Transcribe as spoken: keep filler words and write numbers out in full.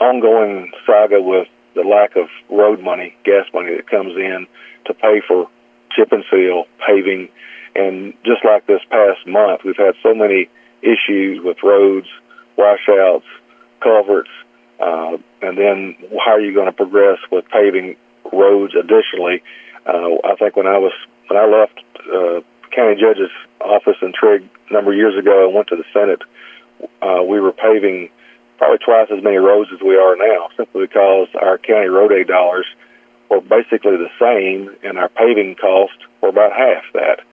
ongoing saga with the lack of road money, gas money that comes in to pay for chip and seal, paving, and just like this past month, we've had so many issues with roads, washouts, culverts, uh, and then how are you going to progress with paving roads additionally? Uh, I think when I was when I left uh, county judge's office in Trigg a number of years ago and went to the Senate, uh, we were paving probably twice as many roads as we are now, simply because our county road aid dollars were basically the same, and our paving cost were about half that.